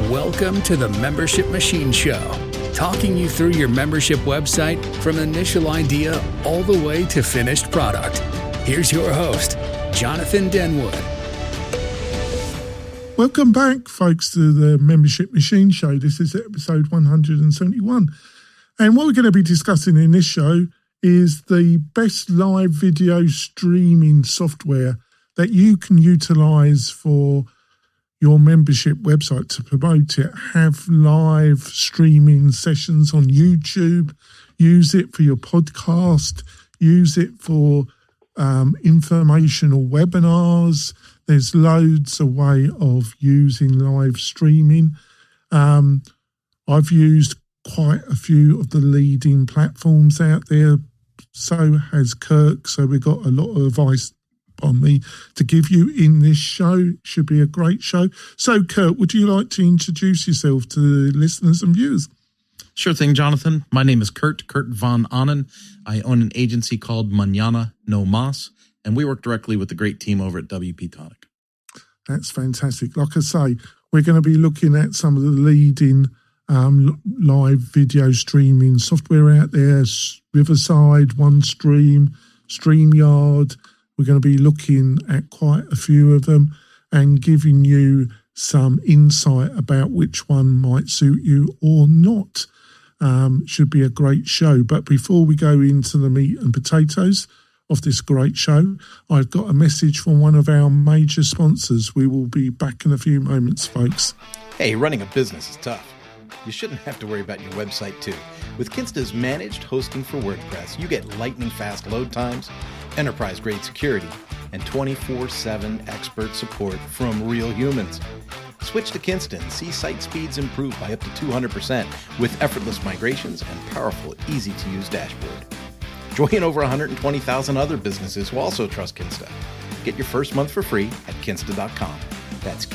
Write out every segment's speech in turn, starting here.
Welcome to the Membership Machine Show, talking you through your membership website from initial idea all the way to finished product. Here's your host, Jonathan Denwood. Welcome back, folks, to the Membership Machine Show. This is episode 171. And what we're going to be discussing in this show is the best live video streaming software that you can utilize for your membership website to promote it. Have live streaming sessions on YouTube. Use it for your podcast. Use it for informational webinars. There's loads of way of using live streaming. I've used quite a few of the leading platforms out there. So has Kirk. So we've got a lot of advice on me to give you in this show. Should be a great show. So, Kurt, would you like to introduce yourself to the listeners and viewers? Sure thing, Jonathan. My name is Kurt Von Annen. I own an agency called Mañana No Mas, and we work directly with the great team over at WP Tonic. That's fantastic. Like I say, we're going to be looking at some of the leading live video streaming software out there. Riverside, OneStream, StreamYard. We're going to be looking at quite a few of them and giving you some insight about which one might suit you or not. Should be a great show. But before we go into the meat and potatoes of this great show, I've got a message from one of our major sponsors. We will be back in a few moments, folks. Hey, running a business is tough. You shouldn't have to worry about your website too. With Kinsta's managed hosting for WordPress, you get lightning fast load times, enterprise-grade security, and 24/7 expert support from real humans. Switch to Kinsta and see site speeds improve by up to 200% with effortless migrations and powerful, easy-to-use dashboard. Join over 120,000 other businesses who also trust Kinsta. Get your first month for free at kinsta.com. That's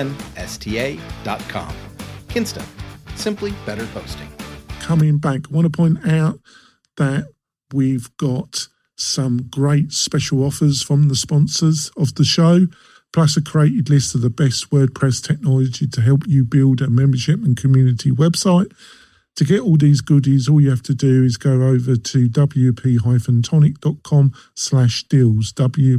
KINSTA.com. Kinsta. Simply better hosting. Coming back, I want to point out that we've got some great special offers from the sponsors of the show, plus a created list of the best WordPress technology to help you build a membership and community website. To get all these goodies, all you have to do is go over to wp-tonic.com/deals,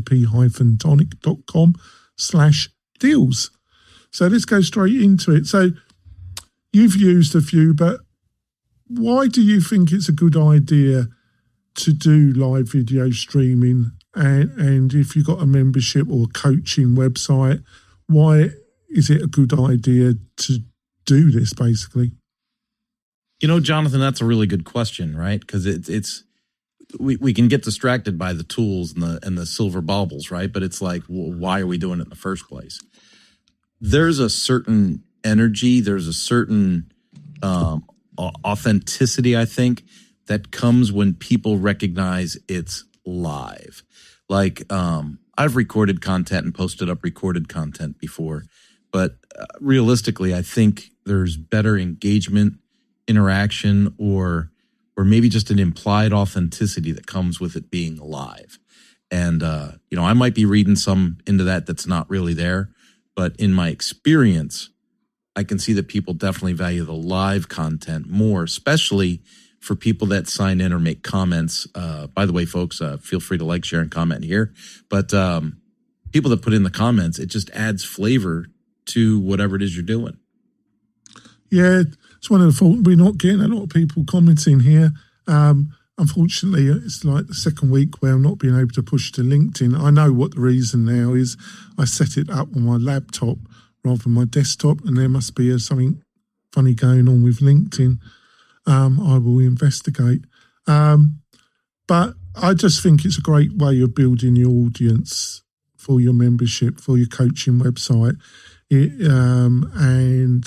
wp-tonic.com/deals. So let's go straight into it. So you've used a few, but why do you think it's a good idea to do live video streaming? And if you've got a membership or coaching website, why is it a good idea to do this, basically? You know, Jonathan, that's a really good question, right? Because we can get distracted by the tools and the silver baubles, right? But it's like, well, why are we doing it in the first place? There's a certain energy, there's a certain authenticity, I think, that comes when people recognize it's live. Like, I've recorded content and posted up recorded content before, but realistically, I think there's better engagement, interaction, or maybe just an implied authenticity that comes with it being live. And, I might be reading some into that that's not really there, but in my experience, I can see that people definitely value the live content more, especially for people that sign in or make comments. By the way, folks, feel free to like, share, and comment here. But people that put in the comments, it just adds flavor to whatever it is you're doing. Yeah, it's one of the fault. We're not getting a lot of people commenting here. Unfortunately, it's like the second week where I'm not being able to push to LinkedIn. I know what the reason now is. I set it up on my laptop rather than my desktop, and there must be something funny going on with LinkedIn. I will investigate. But I just think it's a great way of building your audience for your membership, for your coaching website. And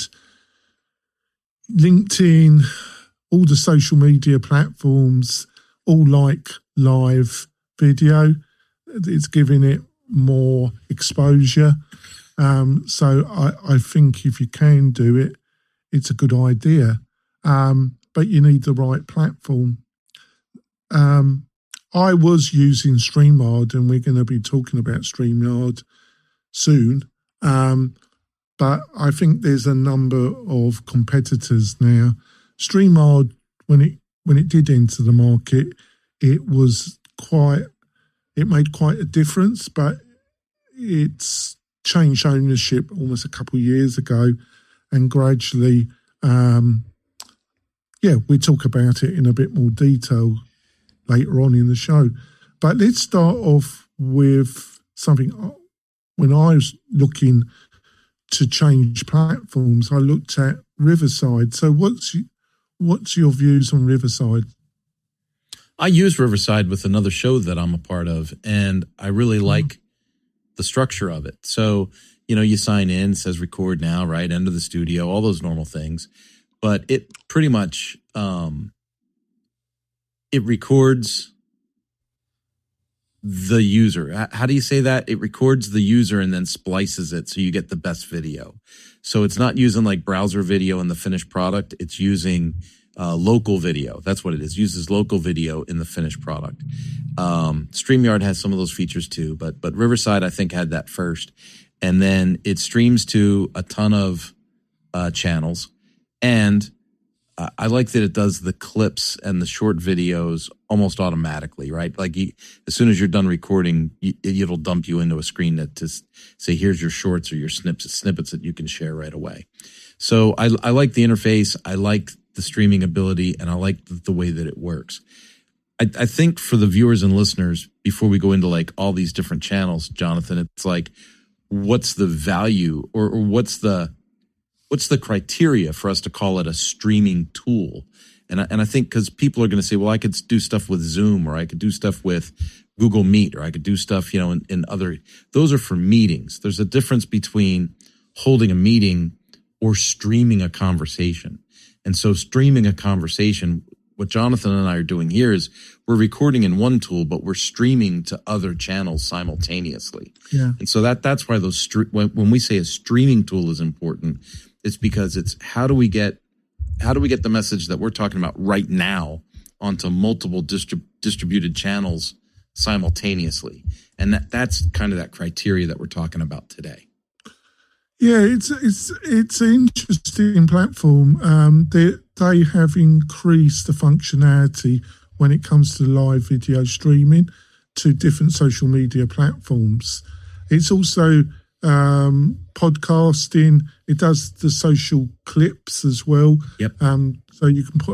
LinkedIn, all the social media platforms, all like live video. It's giving it more exposure. So I think if you can do it, it's a good idea. But you need the right platform. I was using StreamYard, and we're going to be talking about StreamYard soon. but I think there's a number of competitors now. StreamYard, when it did enter the market, it made quite a difference, but it's changed ownership almost a couple of years ago, and gradually, we'll talk about it in a bit more detail later on in the show. But let's start off with something. When I was looking to change platforms, I looked at Riverside. So what's your views on Riverside? I use Riverside with another show that I'm a part of, and I really like the structure of it. So, you sign in, it says record now, right? Enter the studio, all those normal things. But it pretty much, it records the user. How do you say that? It records the user and then splices it so you get the best video. So it's not using like browser video in the finished product. It's using local video. That's what it is. It uses local video in the finished product. StreamYard has some of those features too, but Riverside, I think, had that first. And then it streams to a ton of channels. And I like that it does the clips and the short videos almost automatically, right? Like as soon as you're done recording, it'll dump you into a screen that to say, here's your shorts or your snippets that you can share right away. So I like the interface. I like the streaming ability, and I like the way that it works. I think for the viewers and listeners, before we go into like all these different channels, Jonathan, it's like, what's the value or what's the criteria for us to call it a streaming tool? And I think because people are going to say, well, I could do stuff with Zoom, or I could do stuff with Google Meet, or I could do stuff, in other, those are for meetings. There's a difference between holding a meeting or streaming a conversation. And so streaming a conversation, what Jonathan and I are doing here is we're recording in one tool, but we're streaming to other channels simultaneously. Yeah. And so that's why those when we say a streaming tool is important, it's because it's how do we get the message that we're talking about right now onto multiple distributed channels simultaneously. And that's kind of that criteria that we're talking about today. Yeah, it's an interesting platform. They have increased the functionality when it comes to live video streaming to different social media platforms. It's also podcasting. It does the social clips as well. Yep. So you can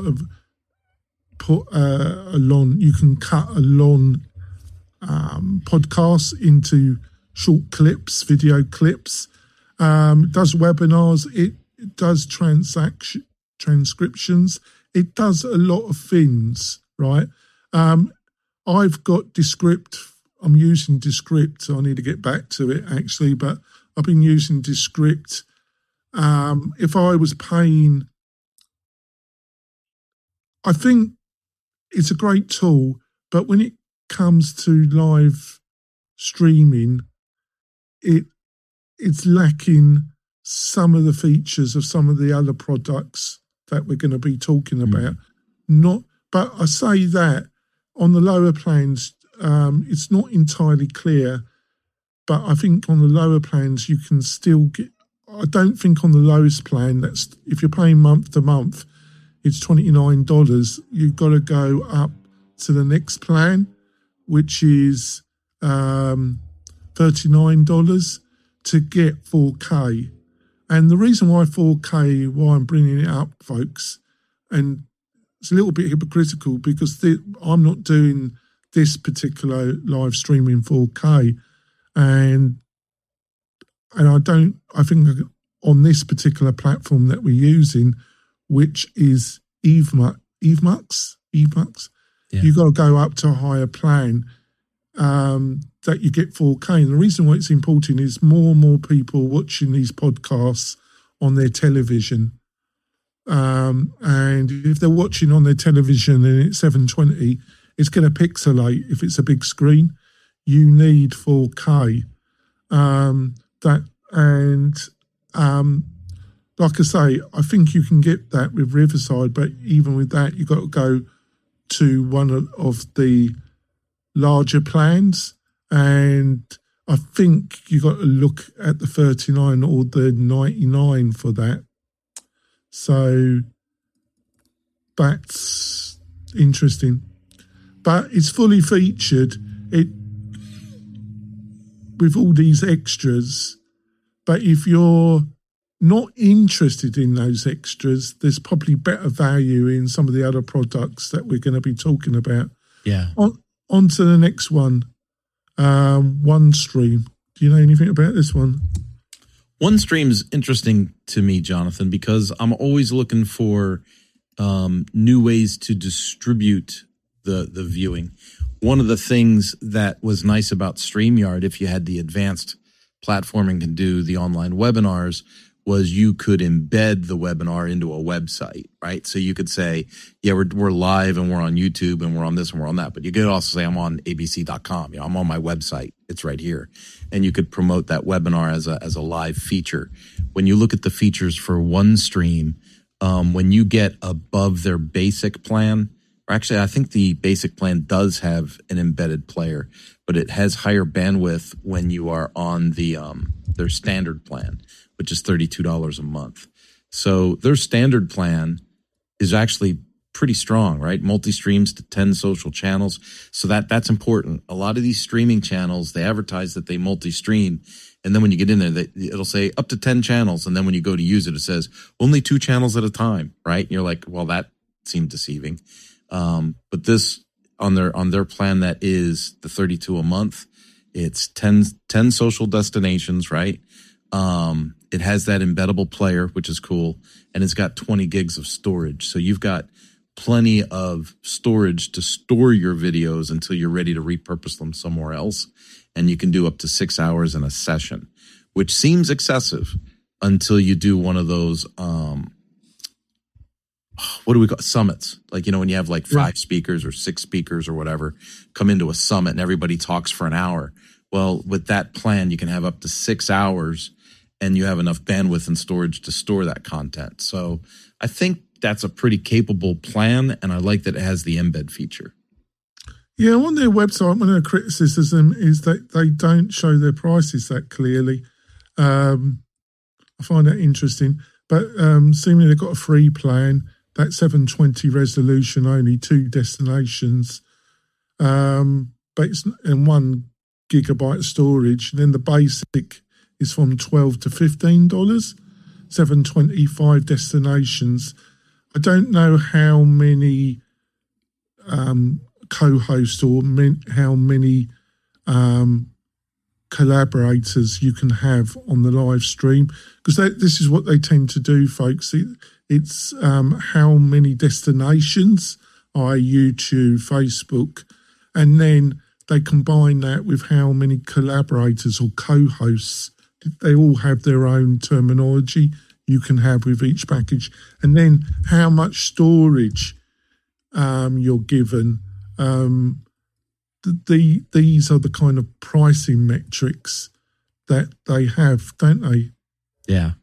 you can cut a long podcast into short clips, video clips. It does webinars. It does transcriptions. It does a lot of things, right? I've got Descript. I'm using Descript. I need to get back to it, actually, but I've been using Descript. If I was paying, I think it's a great tool, but when it comes to live streaming, it's lacking some of the features of some of the other products that we're going to be talking about. But I say that on the lower plans, it's not entirely clear, but I think on the lower plans you can still get. I don't think on the lowest plan, that's if you're paying month to month, it's $29. You've got to go up to the next plan, which is $39 to get 4K. And the reason why 4K, why I'm bringing it up, folks, and it's a little bit hypocritical because I'm not doing this particular live stream in 4K, and I think on this particular platform that we're using, which is EveMux, you've got to go up to a higher plan that you get 4K. And the reason why it's important is more and more people watching these podcasts on their television. And if they're watching on their television and it's 720, it's going to pixelate. If it's a big screen, you need 4K. Like I say, I think you can get that with Riverside, but even with that, you've got to go to one of the larger plans. And I think you got to look at the 39 or the 99 for that. So that's interesting. But it's fully featured with all these extras. But if you're not interested in those extras, there's probably better value in some of the other products that we're going to be talking about. Yeah. On to the next one. OneStream. Do you know anything about this one? OneStream's interesting to me, Jonathan, because I'm always looking for new ways to distribute the viewing. One of the things that was nice about StreamYard, if you had the advanced platform and can do the online webinars, was you could embed the webinar into a website, right? So you could say, yeah, we're live and we're on YouTube and we're on this and we're on that. But you could also say, I'm on abc.com. I'm on my website. It's right here. And you could promote that webinar as a live feature. When you look at the features for OneStream, when you get above their basic plan, or actually I think the basic plan does have an embedded player, but it has higher bandwidth when you are on the their standard plan, which is $32 a month. So their standard plan is actually pretty strong, right? Multi-streams to 10 social channels. So that's important. A lot of these streaming channels, they advertise that they multi-stream. And then when you get in there, it'll say up to 10 channels. And then when you go to use it, it says only 2 channels at a time, right? And you're like, well, that seemed deceiving. But this on their plan, that is the $32 a month. It's 10 social destinations, right? It has that embeddable player, which is cool. And it's got 20 gigs of storage. So you've got plenty of storage to store your videos until you're ready to repurpose them somewhere else. And you can do up to 6 hours in a session, which seems excessive until you do one of those, what do we call it? Summits? Like, when you have like 5 speakers or 6 speakers or whatever come into a summit and everybody talks for an hour. Well, with that plan, you can have up to 6 hours and you have enough bandwidth and storage to store that content. So I think that's a pretty capable plan, and I like that it has the embed feature. Yeah, on their website, one of the criticism is that they don't show their prices that clearly. I find that interesting. But seemingly they've got a free plan, that 720 resolution, only 2 destinations, but it's and 1 gigabyte of storage. And then the basic is from $12 to $15, 725 destinations. I don't know how many co-hosts or how many collaborators you can have on the live stream, because this is what they tend to do, folks. It's how many destinations, YouTube, Facebook, and then they combine that with how many collaborators or co-hosts. They all have their own terminology you can have with each package, and then how much storage you're given. These are the kind of pricing metrics that they have, don't they? Yeah.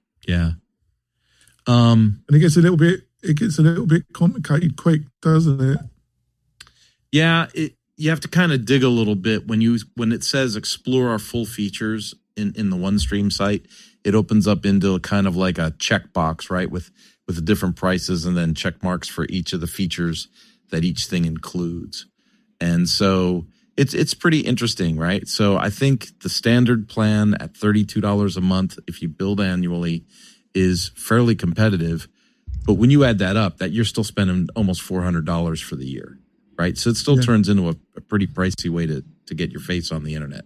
And it gets a little bit complicated quick, doesn't it? Yeah, you have to kind of dig a little bit when it says explore our full features in the OneStream site. It opens up into kind of like a checkbox, right, with the different prices and then check marks for each of the features that each thing includes. And so it's pretty interesting, right? So I think the standard plan at $32 a month, if you build annually, is fairly competitive. But when you add that up, that you're still spending almost $400 for the year, right? So it still turns into a pretty pricey way to get your face on the internet.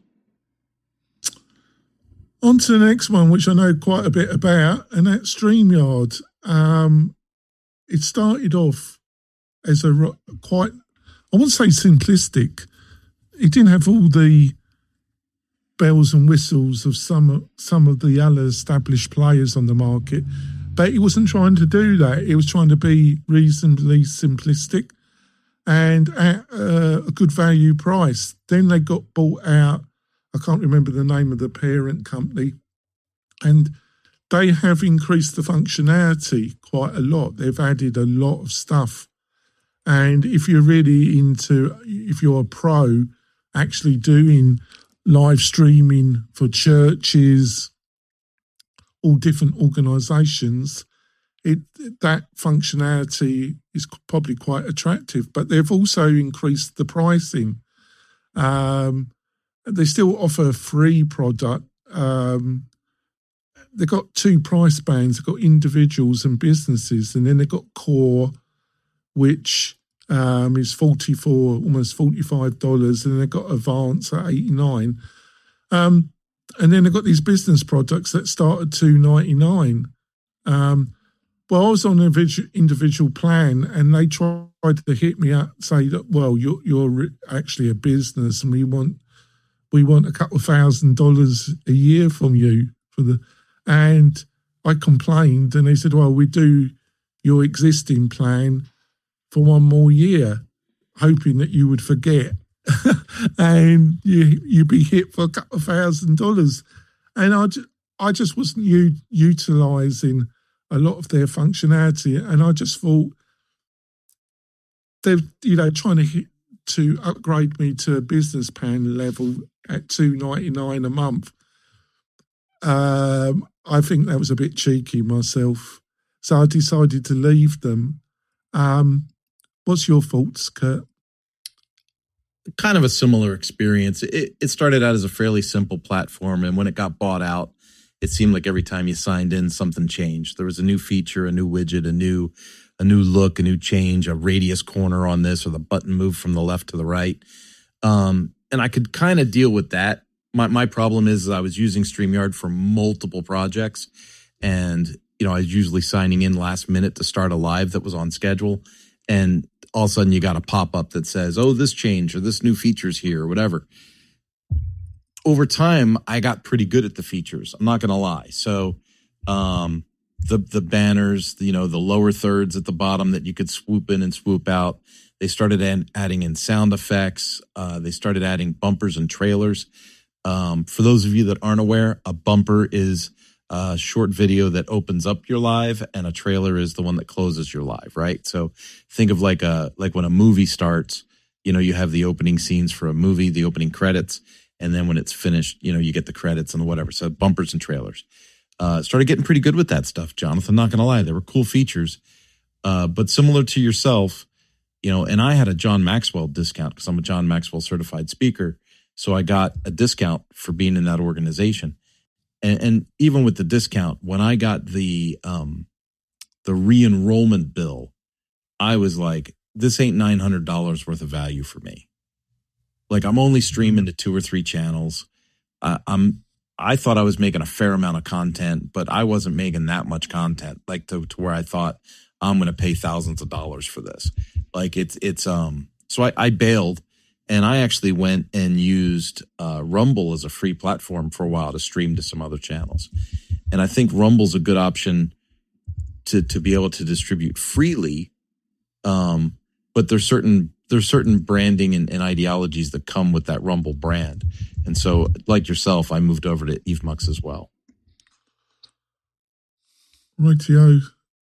On to the next one, which I know quite a bit about, and that's StreamYard. It started off as quite, I wouldn't say simplistic. It didn't have all the bells and whistles of some of the other established players on the market, but it wasn't trying to do that. It was trying to be reasonably simplistic and at a good value price. Then they got bought out. I can't remember the name of the parent company, and they have increased the functionality quite a lot. They've added a lot of stuff. And if you're really if you're a pro, actually doing live streaming for churches, all different organisations, that functionality is probably quite attractive. But they've also increased the pricing. They still offer a free product. They've got two price bands. They've got individuals and businesses, and then they've got core, which is almost $45, and they've got advanced at $89. And then they've got these business products that start at $299. Well, I was on an individual plan, and they tried to hit me up, say that, well, you're actually a business, and we want a couple of $1,000 a year from you and I complained, and they said, well, we do your existing plan for one more year, hoping that you would forget, and you'd be hit for a couple of $1,000. And I just wasn't utilising a lot of their functionality, and I just thought they're trying to upgrade me to a business plan level at $299 a month. I think that was a bit cheeky myself, so I decided to leave them. What's your thoughts, Kurt? Kind of a similar experience. It started out as a fairly simple platform, and when it got bought out, it seemed like every time you signed in, something changed. There was a new feature, a new widget, a new look, a new change, a radius corner on this, or the button moved from the left to the right. And I could kind of deal with that. My problem is I was using StreamYard for multiple projects, and I was usually signing in last minute to start a live that was on schedule, and all of a sudden you got a pop-up that says, oh, this changed or this new feature's here or whatever. Over time, I got pretty good at the features. I'm not going to lie. So the banners, the lower thirds at the bottom that you could swoop in and swoop out, they started adding in sound effects. They started adding bumpers and trailers. For those of you that aren't aware, a bumper is a short video that opens up your live, and a trailer is the one that closes your live, right? So think of like when a movie starts, you have the opening scenes for a movie, the opening credits, and then when it's finished, you get the credits and whatever. So bumpers and trailers. Started getting pretty good with that stuff, Jonathan, not going to lie. They were cool features. But similar to yourself, and I had a John Maxwell discount because I'm a John Maxwell certified speaker. So I got a discount for being in that organization. And even with the discount, when I got the re-enrollment bill, I was like, this ain't $900 worth of value for me. Like, I'm only streaming to 2 or 3 channels. I thought I was making a fair amount of content, but I wasn't making that much content, like to where I thought I'm going to pay thousands of dollars for this. Like so I bailed. And I actually went and used Rumble as a free platform for a while to stream to some other channels. And I think Rumble's a good option to be able to distribute freely. But there's certain branding and ideologies that come with that Rumble brand. And so, like yourself, I moved over to EveMux as well. Rightio.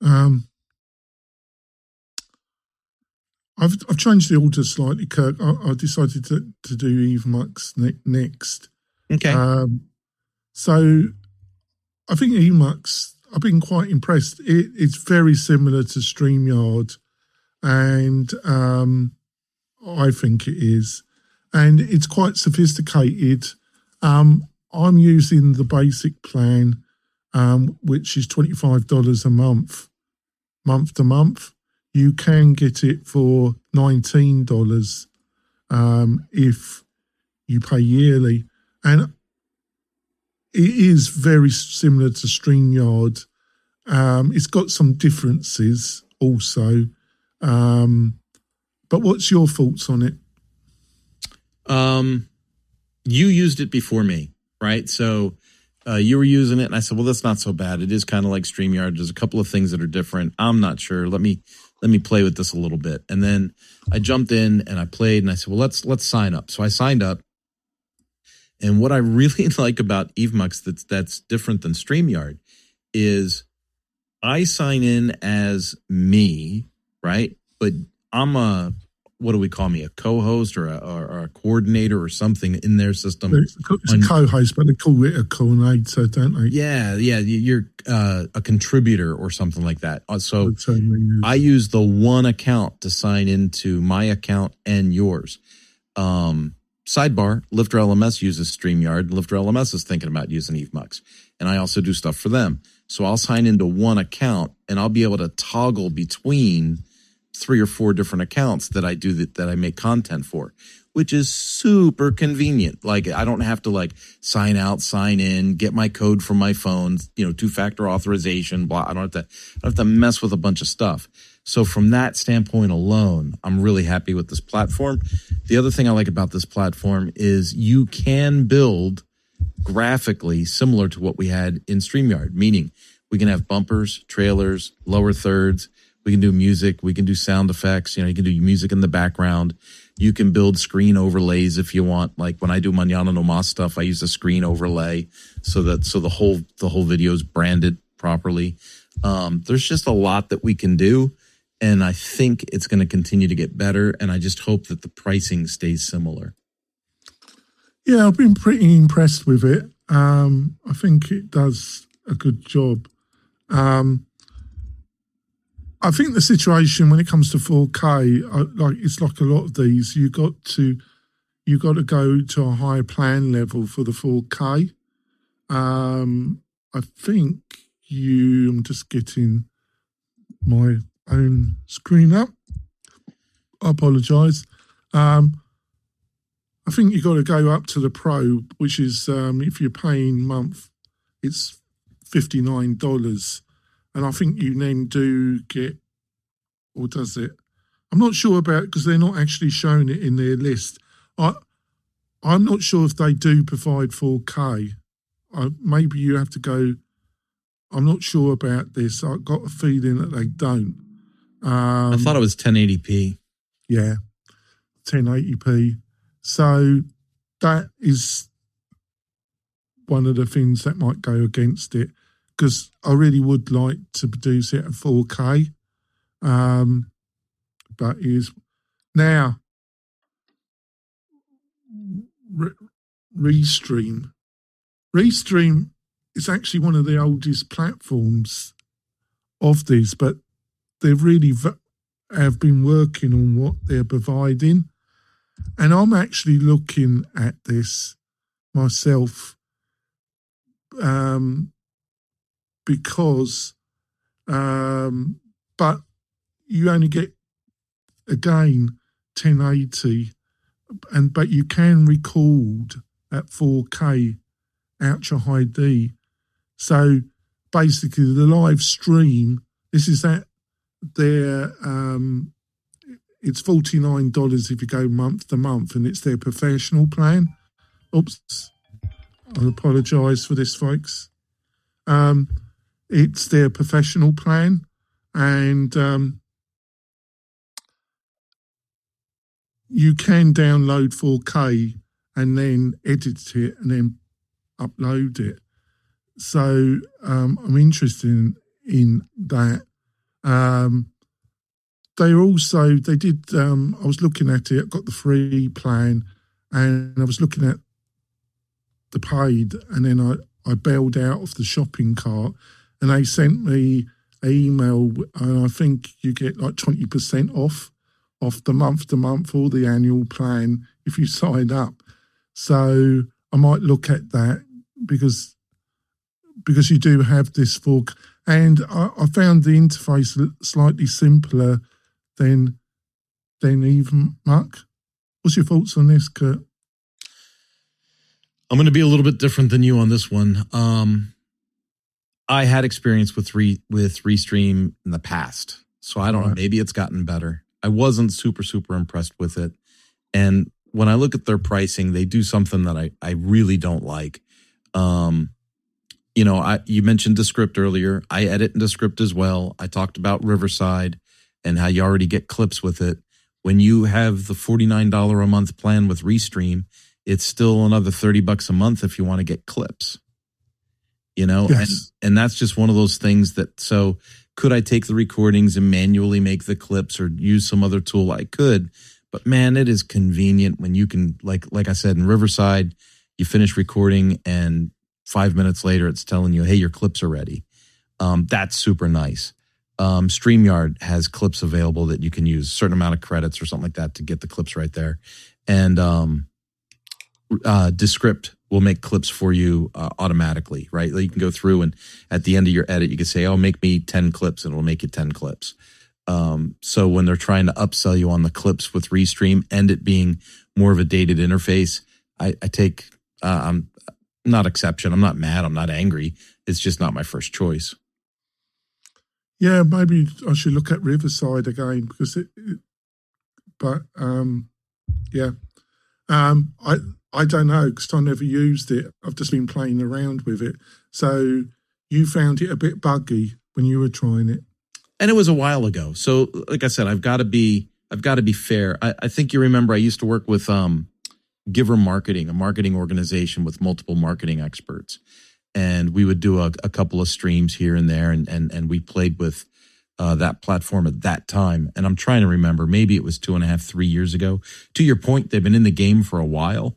I've changed the order slightly, Kirk. I decided to do EveMux next. Okay. So I think EveMux, I've been quite impressed. It's very similar to StreamYard, and I think it is. And it's quite sophisticated. I'm using the basic plan, which is $25 a month to month. You can get it for $19 if you pay yearly. And it is very similar to StreamYard. It's got some differences also. But what's your thoughts on it? You used it before me, right? So you were using it, and I said, well, that's not so bad. It is kind of like StreamYard. There's a couple of things that are different. I'm not sure. Let me play with this a little bit. And then I jumped in and I played, and I said, well, let's sign up. So I signed up. And what I really like about EveMux that's different than StreamYard is I sign in as me, right? But I'm a what do we call me? A co-host or a coordinator or something in their system. It's a co-host, but they call it a coordinator, don't they? Yeah. You're a contributor or something like that. So I use the one account to sign into my account and yours. Sidebar, Lifter LMS uses StreamYard. Lifter LMS is thinking about using EveMux. And I also do stuff for them. So I'll sign into one account and I'll be able to toggle between 3 or 4 different accounts that I do that I make content for, which is super convenient. Like I don't have to like sign out, sign in, get my code from my phone, 2-factor authorization, blah. I don't have to mess with a bunch of stuff. So from that standpoint alone, I'm really happy with this platform. The other thing I like about this platform is you can build graphically similar to what we had in StreamYard, meaning we can have bumpers, trailers, lower thirds. We can do music. We can do sound effects. You can do music in the background. You can build screen overlays if you want. Like when I do Mañana No Mas stuff, I use a screen overlay so the whole video is branded properly. There's just a lot that we can do. And I think it's going to continue to get better. And I just hope that the pricing stays similar. Yeah, I've been pretty impressed with it. I think it does a good job. I think the situation when it comes to 4K, it's like a lot of these, you got to go to a higher plan level for the 4K. I think I'm just getting my own screen up. I apologise. I think you got to go up to the Pro, which is if you're paying month, it's $59. And I think you then do get, or does it? I'm not sure about, because they're not actually showing it in their list. I'm not sure if they do provide 4K. Maybe you have to go, I'm not sure about this. I've got a feeling that they don't. I thought it was 1080p. Yeah, 1080p. So that is one of the things that might go against it, because I really would like to produce it at 4K. But is now Restream. Restream is actually one of the oldest platforms of these, but they really have been working on what they're providing. And I'm actually looking at this myself because, but you only get, again, 1080, but you can record at 4K Ultra HD. So basically the live stream, this is at their, it's $49 if you go month to month, and it's their professional plan. Oops, I apologise for this, folks. It's their professional plan, and you can download 4K and then edit it and then upload it. So I'm interested in that. They did, I was looking at it, I got the free plan, and I was looking at the paid, and then I bailed out of the shopping cart, and they sent me an email, and I think you get like 20% off the month to month or the annual plan if you sign up. So I might look at that because you do have this fork, and I found the interface slightly simpler than EveMux. What's your thoughts on this, Kurt? I'm going to be a little bit different than you on this one. I had experience with Restream in the past, so I don't know. Maybe it's gotten better. I wasn't super impressed with it, and when I look at their pricing, they do something that I really don't like. You mentioned Descript earlier. I edit in Descript as well. I talked about Riverside and how you already get clips with it. When you have the $49 a month plan with Restream, it's still another $30 a month if you want to get clips. Yes. And that's just one of those things that, so could I take the recordings and manually make the clips or use some other tool? I could, But man, it is convenient when you can, like I said, in Riverside, you finish recording and 5 minutes later it's telling you, hey, your clips are ready. That's super nice. StreamYard has clips available that you can use, a certain amount of credits or something like that to get the clips right there. And Descript will make clips for you automatically, right? Like you can go through and at the end of your edit, you can say, oh, make me 10 clips and it'll make you 10 clips. So when they're trying to upsell you on the clips with Restream and it being more of a dated interface, I take, I'm not exception. I'm not mad. I'm not angry. It's just not my first choice. Yeah, maybe I should look at Riverside again because I don't know because I never used it. I've just been playing around with it. So you found it a bit buggy when you were trying it. And it was a while ago. So like I said, I've got to be fair. I think you remember I used to work with Giver Marketing, a marketing organization with multiple marketing experts. And we would do a couple of streams here and there. And we played with that platform at that time. And I'm trying to remember, maybe it was 2.5, 3 years ago. To your point, they've been in the game for a while.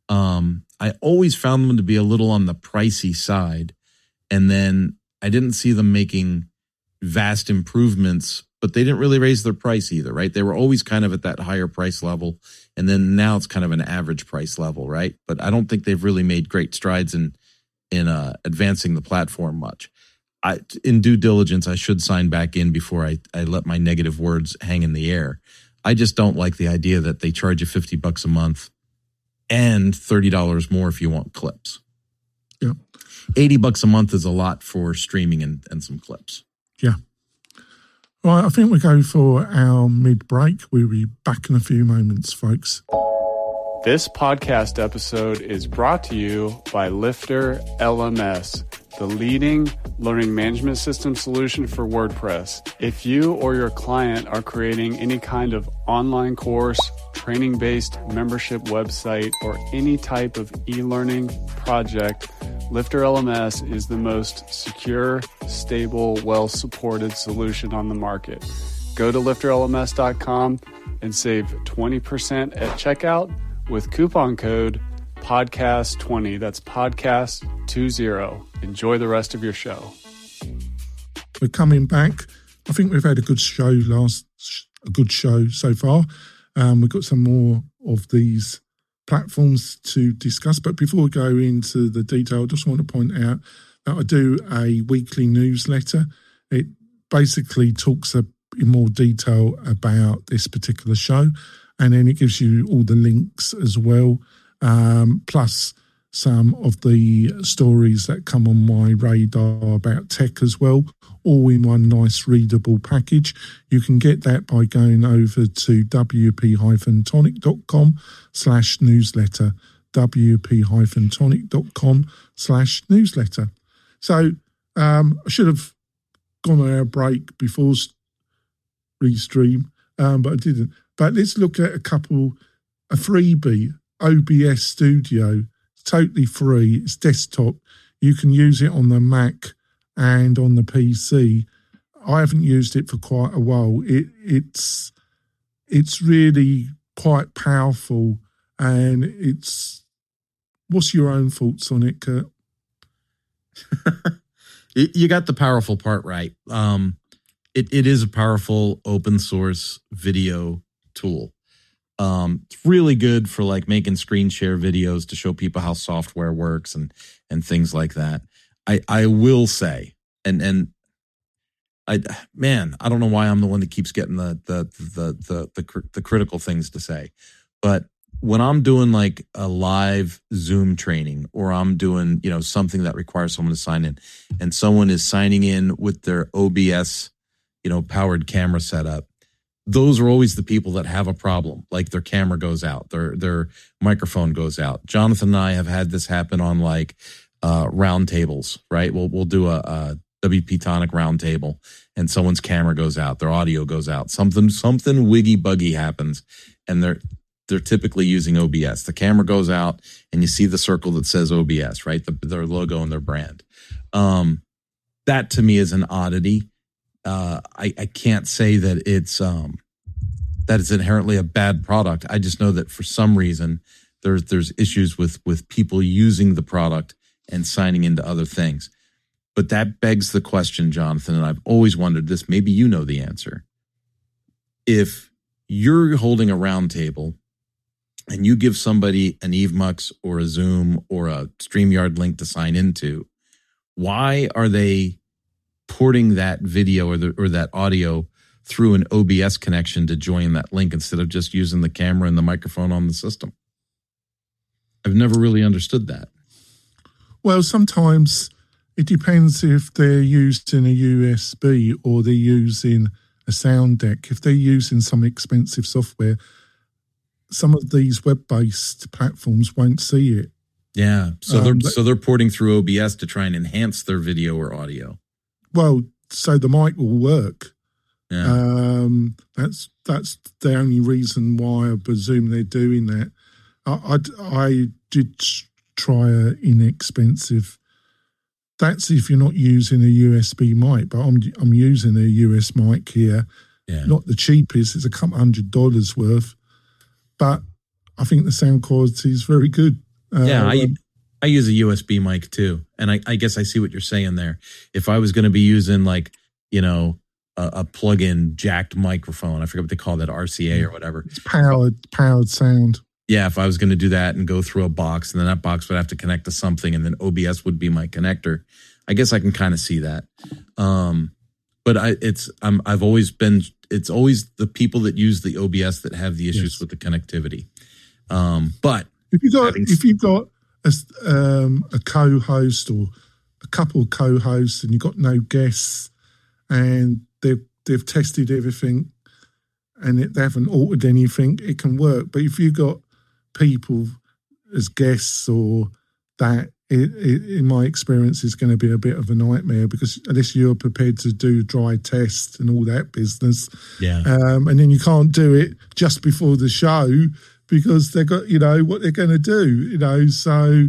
I always found them to be a little on the pricey side. And then I didn't see them making vast improvements, but they didn't really raise their price either, right? They were always kind of at that higher price level. And then now it's kind of an average price level, right? But I don't think they've really made great strides in advancing the platform much. In due diligence, I should sign back in before I let my negative words hang in the air. I just don't like the idea that they charge you $50 a month and $30 more if you want clips. Yeah. $80 a month is a lot for streaming and some clips. Yeah. Right, I think we go for our mid-break. We'll be back in a few moments, folks. This podcast episode is brought to you by Lifter LMS, the leading learning management system solution for WordPress. If you or your client are creating any kind of online course, training-based membership website, or any type of e-learning project, Lifter LMS is the most secure, stable, well-supported solution on the market. Go to lifterlms.com and save 20% at checkout with coupon code podcast20. That's podcast20. Enjoy the rest of your show. We're coming back. I think we've had a good show so far. We've got some more of these platforms to discuss. But before we go into the detail, I just want to point out that I do a weekly newsletter. It basically talks in more detail about this particular show, and then it gives you all the links as well, plus some of the stories that come on my radar about tech as well, all in one nice readable package. You can get that by going over to wp-tonic.com/newsletter, wp-tonic.com/newsletter. So I should have gone on our break before Restream, but I didn't. But let's look at a freebie, OBS Studio. It's totally free. It's desktop. You can use it on the Mac and on the PC. I haven't used it for quite a while. It's really quite powerful, and what's your own thoughts on it, Kurt? You got the powerful part right. It is a powerful open source video tool. It's really good for like making screen share videos to show people how software works and things like that. I will say, I don't know why I'm the one that keeps getting the critical things to say, but when I'm doing like a live Zoom training, or I'm doing, something that requires someone to sign in, and someone is signing in with their OBS, powered camera setup, those are always the people that have a problem. Like their camera goes out, their microphone goes out. Jonathan and I have had this happen on like round tables, right? We'll do a WP Tonic round table, and someone's camera goes out, their audio goes out. Something wiggy buggy happens, and they're typically using OBS. The camera goes out, and you see the circle that says OBS, right? Their logo and their brand. That to me is an oddity. I can't say that that it's inherently a bad product. I just know that for some reason there's issues with people using the product and signing into other things. But that begs the question, Jonathan, and I've always wondered this, maybe you know the answer. If you're holding a round table and you give somebody an EveMux or a Zoom or a StreamYard link to sign into, why are they porting that video or that audio through an OBS connection to join that link instead of just using the camera and the microphone on the system? I've never really understood that. Well, sometimes it depends if they're using a USB or they're using a sound deck. If they're using some expensive software, some of these web-based platforms won't see it. Yeah, so they're porting through OBS to try and enhance their video or audio. Well, so the mic will work. Yeah. That's the only reason why I presume they're doing that. I did try an inexpensive. That's if you're not using a USB mic, but I'm using a US mic here. Yeah. Not the cheapest; it's a couple $100 worth, but I think the sound quality is very good. I use a USB mic too, and I guess I see what you're saying there. If I was going to be using a plug-in jacked microphone, I forget what they call that, RCA or whatever. It's powered sound. Yeah, if I was going to do that and go through a box, and then that box would have to connect to something, and then OBS would be my connector. I guess I can kind of see that. But it's always the people that use the OBS that have the issues with the connectivity. But if you've got a co-host or a couple of co-hosts and you've got no guests and they've tested everything and they haven't altered anything, it can work. But if you've got people as guests or that, in my experience, is going to be a bit of a nightmare because unless you're prepared to do dry tests and all that business, and then you can't do it just before the show because they've got, what they're going to do, so,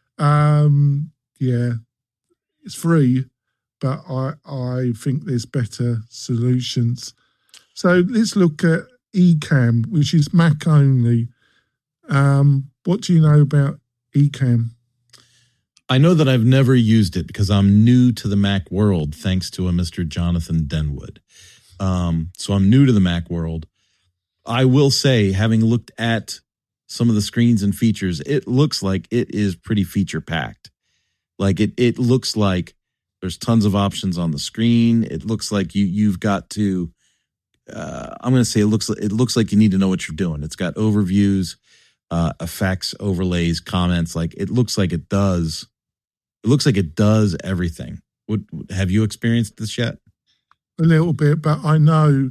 it's free, but I think there's better solutions. So let's look at Ecamm, which is Mac only. What do you know about Ecamm? I know that I've never used it because I'm new to the Mac world, thanks to a Mr. Jonathan Denwood. So I'm new to the Mac world. I will say, having looked at some of the screens and features, it looks like it is pretty feature packed. Like it looks like there's tons of options on the screen. It looks like you've got to. I'm going to say it looks like you need to know what you're doing. It's got overviews, effects, overlays, comments. Like it looks like it does. It looks like it does everything. Have you experienced this yet? A little bit, but I know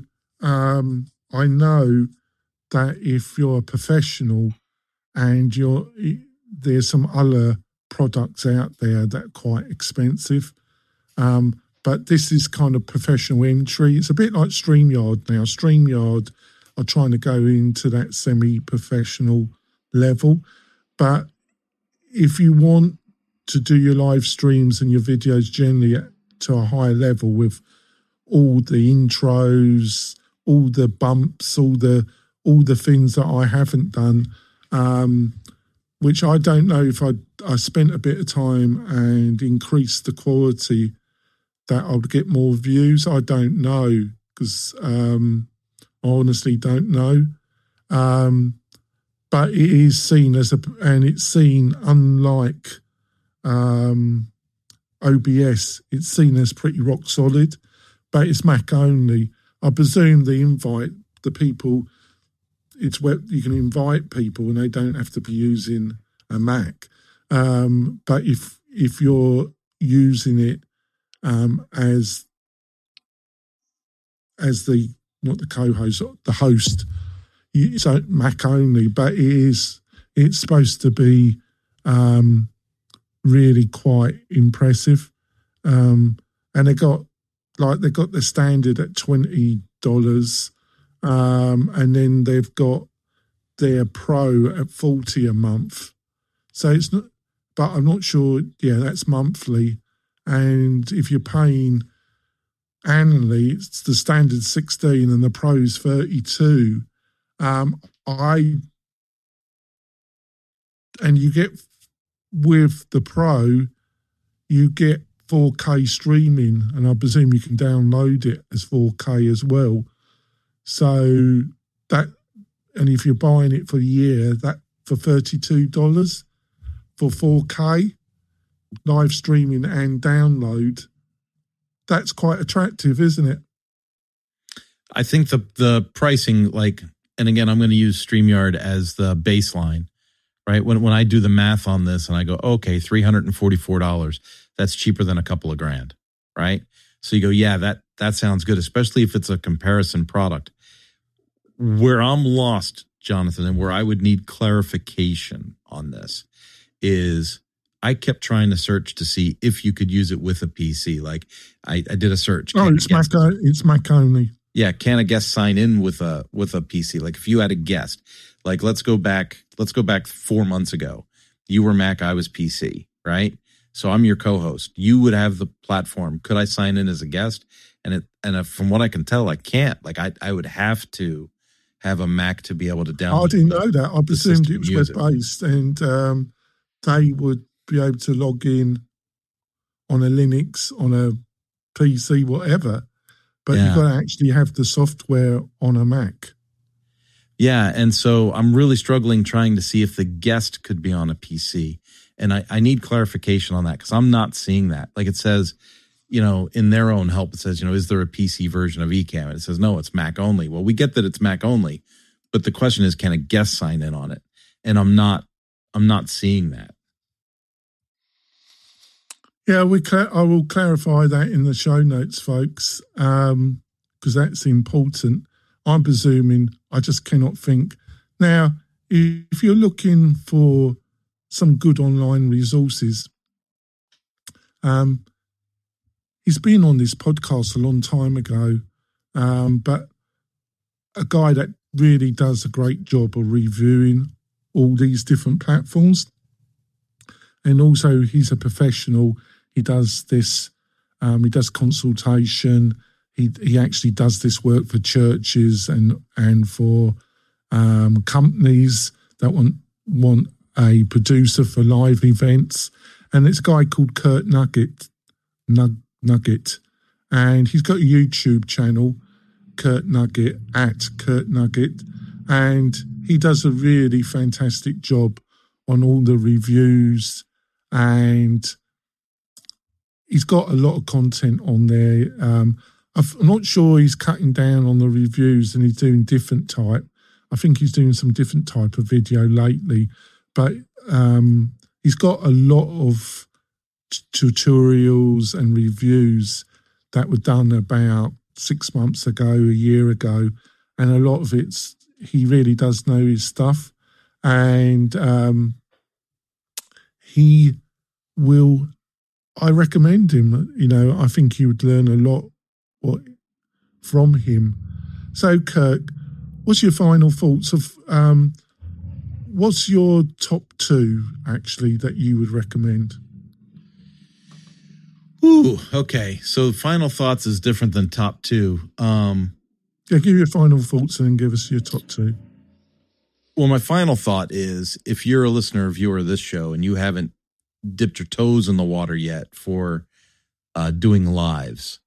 that if you're a professional and there's some other products out there that are quite expensive, but this is kind of professional entry. It's a bit like StreamYard now. StreamYard are trying to go into that semi-professional level, but if you want to do your live streams and your videos generally to a higher level with all the intros, all the bumps, all the things that I haven't done, which I don't know if I spent a bit of time and increased the quality that I would get more views. I don't know because I honestly don't know. But it is seen and it's seen unlike OBS, it's seen as pretty rock solid, but it's Mac only. I presume the people, it's web, you can invite people and they don't have to be using a Mac. But if you're using it as the, not the co-host, the host, so Mac only, but it's supposed to be really quite impressive. And they got the standard at $20, and then they've got their Pro at $40 a month. So it's not, but I'm not sure. Yeah, that's monthly, and if you're paying annually, it's the standard $16 and the Pro's $32. And you get, with the Pro, you get 4K streaming, and I presume you can download it as 4K as well. So that, and if you're buying it for a year, that for $32 for 4K live streaming and download, that's quite attractive, isn't it? I think the pricing, like, and again, I'm going to use StreamYard as the baseline, right? When I do the math on this and I go, okay, $344, that's cheaper than a couple of grand, right? So you go, yeah, that sounds good, especially if it's a comparison product. Where I'm lost, Jonathan, and where I would need clarification on this is I kept trying to search to see if you could use it with a PC. Like I did a search. Oh, it's Mac only. Yeah, can a guest sign in with a PC? Like if you had a guest, like let's go back 4 months ago. You were Mac, I was PC, right? So I'm your co-host. You would have the platform. Could I sign in as a guest? And from what I can tell, I can't. Like I would have to have a Mac to be able to download. I didn't know that. I presumed it was web-based, and they would be able to log in on a Linux, on a PC, whatever. But you've got to actually have the software on a Mac. Yeah, and so I'm really struggling trying to see if the guest could be on a PC. And I need clarification on that because I'm not seeing that. Like it says, in their own help, it says, is there a PC version of Ecamm? And it says, no, it's Mac only. Well, we get that it's Mac only, but the question is, can a guest sign in on it? And I'm not seeing that. Yeah, I will clarify that in the show notes, folks, because that's important. I'm presuming, I just cannot think. Now, if you're looking for some good online resources, he's been on this podcast a long time ago, but a guy that really does a great job of reviewing all these different platforms. And also he's a professional. He does this, he does consultation. He actually does this work for churches and for companies that want a producer for live events. And it's a guy called Kurt Nugget. And he's got a YouTube channel, Kurt Nugget, and he does a really fantastic job on all the reviews, and he's got a lot of content on there. I'm not sure he's cutting down on the reviews and he's doing different type. I think he's doing some different type of video lately, but he's got a lot of tutorials and reviews that were done about 6 months ago, a year ago, and a lot of he really does know his stuff, and I recommend him. I think you would learn a lot from him. So, Kirk, what's your final thoughts of what's your top 2 actually that you would recommend? Ooh, okay. So final thoughts is different than top 2. Give your final thoughts and then give us your top 2. Well, my final thought is if you're a listener or viewer of this show and you haven't dipped your toes in the water yet for doing lives,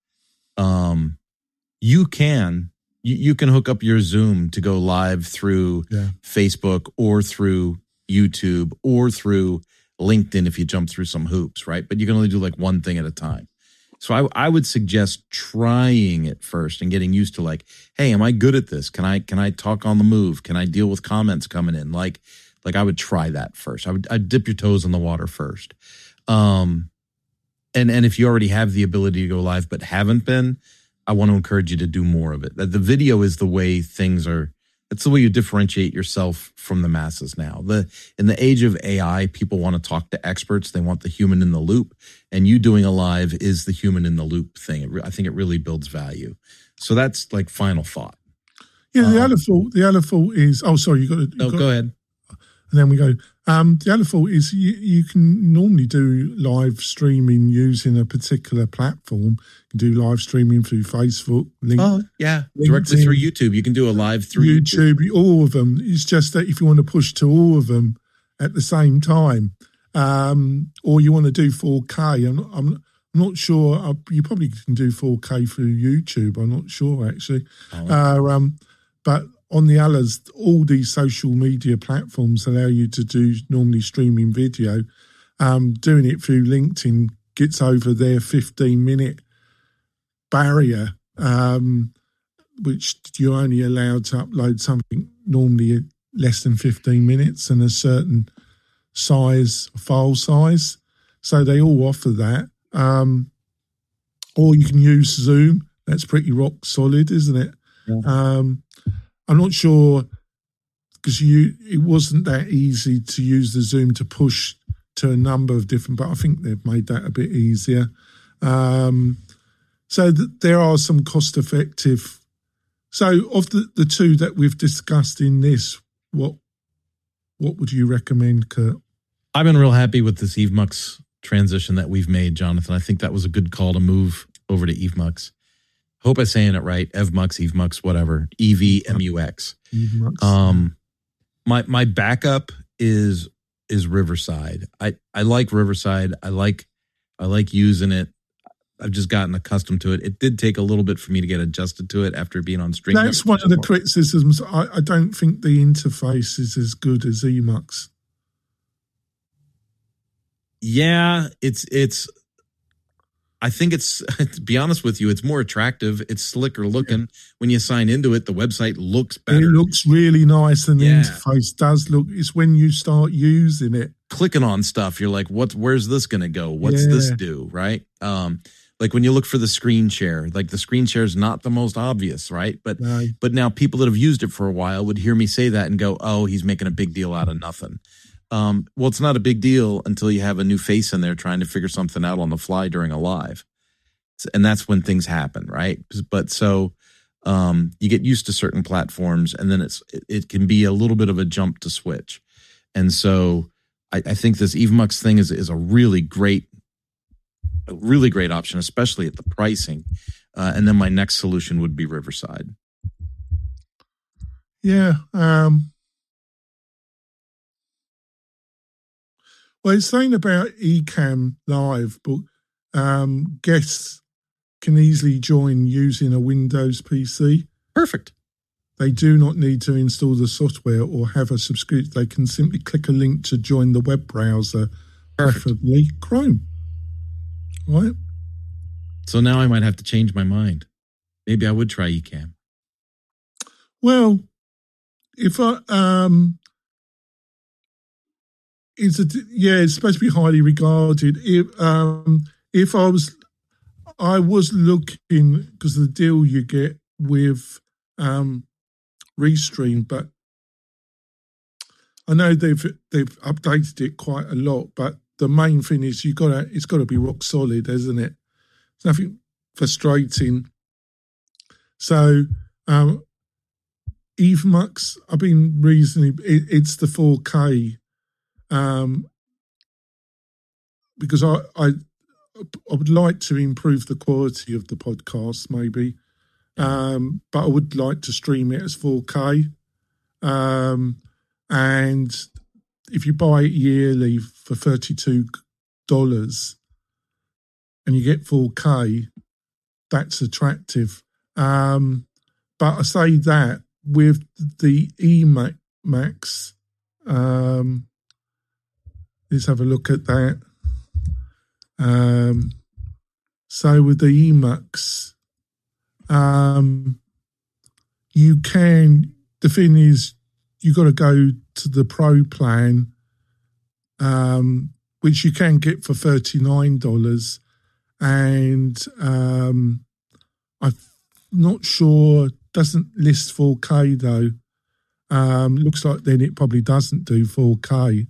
you can hook up your Zoom to go live through Facebook or through YouTube or through LinkedIn if you jump through some hoops, right? But you can only do like one thing at a time. So I would suggest trying it first and getting used to like, hey, am I good at this? Can I talk on the move? Can I deal with comments coming in? Like I would try that first. I'd dip your toes in the water first. And if you already have the ability to go live but haven't been, I want to encourage you to do more of it. The video is the way things are. It's the way you differentiate yourself from the masses now. In the age of AI, people want to talk to experts. They want the human in the loop. And you doing a live is the human in the loop thing. I think it really builds value. So that's like final thought. Yeah, the other thought is, oh, sorry, go ahead. And then we go. The other thought is you can normally do live streaming using a particular platform. You can do live streaming through Facebook, LinkedIn, directly through YouTube. You can do a live through YouTube. All of them. It's just that if you want to push to all of them at the same time, or you want to do 4K, I'm not sure. You probably can do 4K through YouTube. I'm not sure actually, but on the others, all these social media platforms allow you to do normally streaming video. Doing it through LinkedIn gets over their 15-minute barrier, which you're only allowed to upload something normally less than 15 minutes and a certain file size. So they all offer that. Or you can use Zoom. That's pretty rock solid, isn't it? Yeah. I'm not sure because it wasn't that easy to use the Zoom to push to a number of different, but I think they've made that a bit easier. So there are some cost-effective. So of the two that we've discussed in this, what would you recommend, Kurt? I've been real happy with this EveMux transition that we've made, Jonathan. I think that was a good call to move over to EveMux. Hope I'm saying it right. EveMux, whatever. EVMUX. EveMux. My backup is Riverside. I like Riverside. I like using it. I've just gotten accustomed to it. It did take a little bit for me to get adjusted to it after being on stream. That's one of the criticisms. I don't think the interface is as good as EMux. Yeah, I think it's, to be honest with you, it's more attractive. It's slicker looking. When you sign into it, the website looks better. It looks really nice, and the interface does look. It's when you start using it, clicking on stuff, you're like, where's this going to go? What's this do? Right? Like when you look for the screen share, like the screen share is not the most obvious, right? But now people that have used it for a while would hear me say that and go, oh, he's making a big deal out of nothing. Well, it's not a big deal until you have a new face in there trying to figure something out on the fly during a live. And that's when things happen, right? But so you get used to certain platforms, and then it can be a little bit of a jump to switch. And so I think this EveMux thing is a really great option, especially at the pricing. And then my next solution would be Riverside. Yeah. Well, it's saying about Ecamm Live, but guests can easily join using a Windows PC. Perfect. They do not need to install the software or have a subscription. They can simply click a link to join the web browser, preferably Chrome. Right? So now I might have to change my mind. Maybe I would try Ecamm. Well, if it's supposed to be highly regarded. If I was looking, because of the deal you get with Restream, but I know they've updated it quite a lot. But the main thing is it's got to be rock solid, isn't it? It's nothing frustrating. So EveMux, I've been reasonably. It's the 4K. Because I would like to improve the quality of the podcast, maybe, but I would like to stream it as 4K. And if you buy it yearly for $32 and you get 4K, that's attractive. But I say that with the EMAX. Let's have a look at that. So with the EMAX, the thing is, you got to go to the Pro plan, which you can get for $39. And I'm not sure, doesn't list 4K though. Looks like then it probably doesn't do 4K.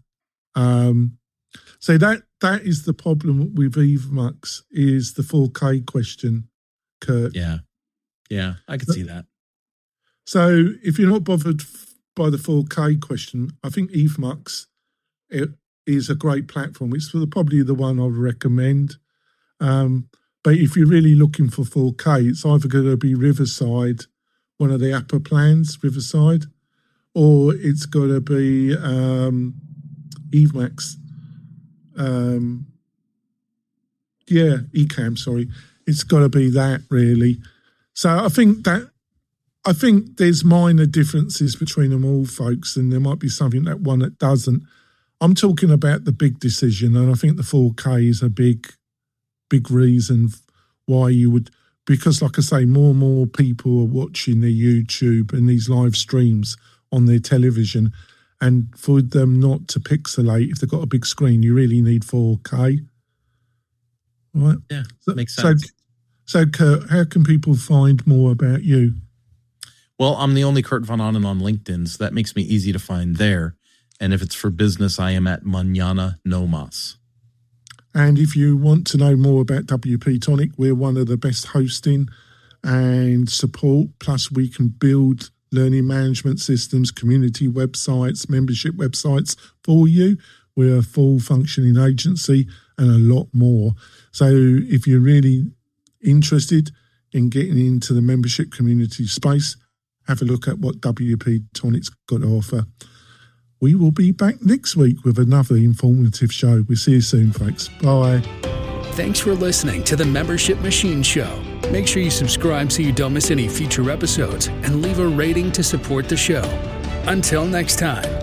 So that is the problem with EveMux, is the 4K question, Kurt. Yeah, I could see that. So if you're not bothered by the 4K question, I think EveMux is a great platform. It's probably the one I would recommend. But if you're really looking for 4K, it's either going to be Riverside, one of the upper plans, Riverside, or it's got to be EveMux. Ecamm, sorry. It's got to be that, really. So I think there's minor differences between them all, folks, and there might be something that one that doesn't. I'm talking about the big decision, and I think the 4K is a big reason why you would, because like I say, more and more people are watching their YouTube and these live streams on their television, and for them not to pixelate, if they've got a big screen, you really need 4K. Right? Yeah, makes sense. So Kurt, how can people find more about you? Well, I'm the only Kurt Von Ahnen on LinkedIn, so that makes me easy to find there. And if it's for business, I am at Mañana No Mas. And if you want to know more about WP Tonic, we're one of the best hosting and support. Plus, we can build learning management systems, community websites, membership websites for you. We're a full functioning agency and a lot more. So if you're really interested in getting into the membership community space, have a look at what WP Tonic's got to offer. We will be back next week with another informative show. We'll see you soon, folks. Bye. Thanks for listening to the Membership Machine Show. Make sure you subscribe so you don't miss any future episodes and leave a rating to support the show. Until next time.